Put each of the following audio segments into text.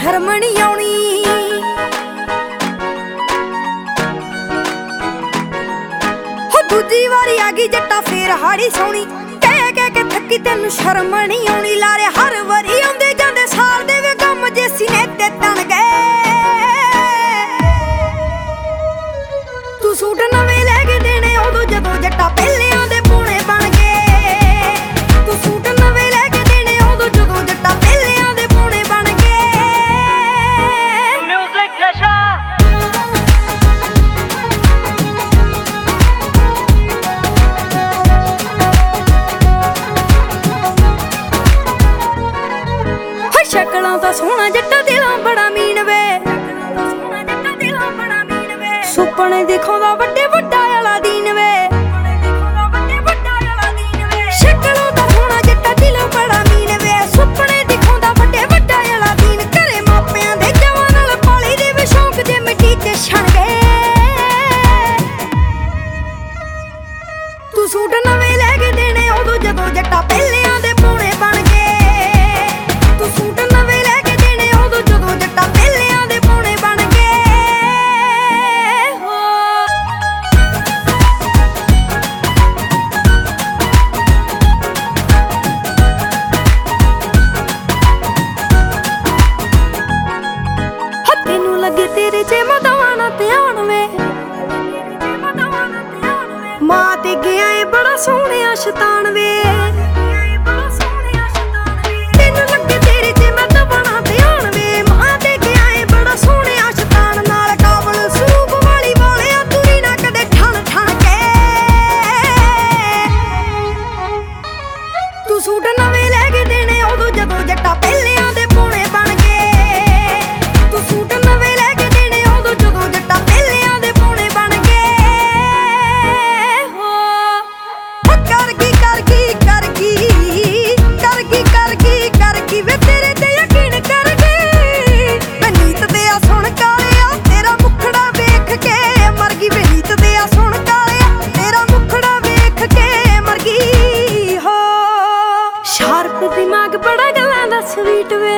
ਸ਼ਰਮ ਨੀ ਆਉਣੀ। ਹੋ ਦੂਜੀ ਵਾਰੀ ਆ ਗਈ ਜੱਟਾ ਫੇਰ ਹਾੜੀ ਸੋਣੀ, ਕਹਿ ਕਹਿ ਕੇ ਥੱਕੀ ਤੈਨੂੰ ਸ਼ਰਮ ਨੀ ਆਉਣੀ। ਲਾਰੇ ਹਰ ਵਾਰੀ ਆਉਂਦੇ ਜਾਂਦੇ ਸਾਲ ਦੇ ਵੇ ਗਮ ਜੇ ਸੀਨੇ ਤੇ ਤਣ ਗਏ। ਤੂੰ ਸੂਟ ਨਵੇਂ ਲੈ ਕੇ ਦੇਣੇ ਉਦੋਂ ਜਦੋਂ ਜੱਟਾ ਪਹਿਲਿਆਂ ਦੇ ਪੂਣੇ ਬਣ ਗਏ। ਤੂੰ ਸੂਟ ਨਵੇਂ ਲੈ ਕੇ ਦੇਣੇ ਉਦੋਂ ਜਦੋਂ ਜੱਟਾ ਪਹਿਲਿਆਂ ਦੇ ਪੂਣੇ ਬਣ ਗਏ। ਮਿਊਜ਼ਿਕ ਨਸ਼ਾ ਸ਼ਕਲਾਂ ਤਾਂ ਸੋਹਣਾ ਜੱਟਾ ਦਿਲਾਂ ਬੜਾ ਮੀਨ ਵੇ। ਸੁਪਨੇ ਦਿਖਾਉਂਦਾ ਵੱਡੇ ਵੱਡਾ ਵਾਲਾ ਦੀਨ ਵੇ। ਸ਼ਕਲਾਂ ਤਾਂ ਸੋਹਣਾ ਜੱਟਾ ਦਿਲਾਂ ਬੜਾ ਮੀਨ ਵੇ। ਸੁਪਨੇ ਦਿਖਾਉਂਦਾ ਵੱਡੇ ਵੱਡਾ ਵਾਲਾ ਦੀਨ। ਘਰੇ ਮਾਪਿਆਂ ਦੇ ਜਵਾਂ ਨਾਲ ਪਾਲੀ ਦੇ ਵੀ ਸ਼ੌਂਕ ਜੇ ਮਿੱਟੀ 'ਚ ਛਣ ਗਏ। ਤੂੰ ਸੂਟ ਨਵੇਂ ਲੈ ਕੇ ਦੇਣੇ ਉਦੋਂ ਜਦੋਂ ਜੱਟਾ ਪਹਿਲਿਆਂ ਦੇ ਪੂਣੇ ਬਣ ਗਏ। ਤੂੰ ਸੂਟ ਨਵੇਂ ਲੈ ਕੇ ਦੇਣੇ ਉਦੋਂ ਜਦੋਂ ਜੱਟਾ ਪਹਿਲਿਆਂ ਦੇ ਪੂਣੇ ਬਣ ਗਏ। ਤੈਨੂੰ ਲੱਗੇ ਤੇਰੇ 'ਚ ਮਦਾਂ ਨਾ ਧਿਆਨ ਵੇ। ਮਾਂ ਤੇ ਗਿਆ ਏ ਬੜਾ ਸੋਹਣਿਆ ਸ਼ੈਤਾਨ ਵੇ। ਤੈਨੂੰ ਲੱਗੇ ਤੇਰੇ 'ਚ ਮਦਾਂ ਨਾ ਧਿਆਨ ਵੇ। ਮਾਂ ਤੇ ਗਿਆ ਏ ਬੜਾ ਸੋਹਣਿਆ ਸ਼ੈਤਾਨ। ਨਾਲ ਕਾਬਲ ਸਰੂਪ ਵਾਲੀ ਵਾਲਿਆ ਤੁਰੀ ਨਾ ਕਦੇ ਠਣ ਠਣ ਕੇ। ਤੂੰ ਸੂਟ ਨਵੇਂ ਲੈ ਕੇ ਦੇਣੇ ਉਦੋਂ ਜਦੋਂ ਜੱਟਾ ਪਹਿਲਿਆਂ ਦੇ ਪੂਣੇ ਬਣ ਗਏ। ਤੂੰ ਸੂਟ ਨਵੇਂ ਲੈ ਕੇ ਦੇਣੇ ਉਦੋਂ ਜਦੋਂ ਜੱਟਾ ਪਹਿਲਿਆਂ ਦੇ ਪੂਣੇ ਬਣ ਗਏ। ਕਰ ਗਈ ਕਰ ਗਈ ਕਰ ਗਈ ਕਰ ਗਈ ਕਰ ਗਈ ਕਰ ਗਈ ਵੇ ਤੇਰੇ ਤੇ ਯਕੀਨ ਕਰ ਗਈ। ਵੇ ਨੀਤ ਤੇ ਆ ਸੁਣ ਕਾਲਿਆ ਤੇਰਾ ਮੁਖੜਾ ਵੇਖ ਕੇ ਮਰ ਗਈ। ਵੇ ਨੀਤ ਤੇ ਆ ਸੁਣ ਕਾਲਿਆ ਤੇਰਾ ਮੁਖੜਾ ਵੇਖ ਕੇ ਮਰ ਗਈ। ਹੋ ਸ਼ਾਰਪ ਦਿਮਾਗ ਬੜਾ ਗੱਲਾਂ ਦਾ ਸਵੀਟ ਵੇ।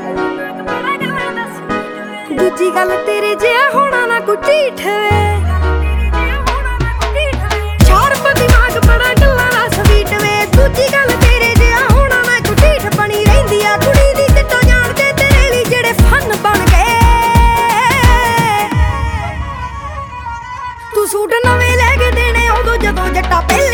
ਦੂਜੀ ਗੱਲ ਤੇਰੇ ਜਿਹਾ ਹੋਣਾ ਨਾ ਕੋਈ ਢੀਠ ਵੇ। ਸ਼ਾਰਪ ਦਿਮਾਗ ਬੜਾ ਗੱਲਾਂ ਦਾ ਸਵੀਟ ਵੇ। ਦੂਜੀ ਗੱਲ ਤੇਰੇ ਜਿਹਾ ਹੋਣਾ ਨਾ ਕੋਈ ਢੀਠ ਬਣੀ ਰਹਿੰਦੀ ਆ ਕੁੜੀ ਦੀ। ਜੱਟਾ ਜਾਣਦੇ ਤੇਰੇ ਲਈ ਜਿਹੜੇ ਫਨ ਬਣ ਗਏ। ਤੂੰ ਸੂਟ ਨਵੇਂ ਲੈ ਕੇ ਦੇਣੇ ਉਦੋਂ ਜਦੋਂ ਜੱਟਾ ਪਹਿਲੇ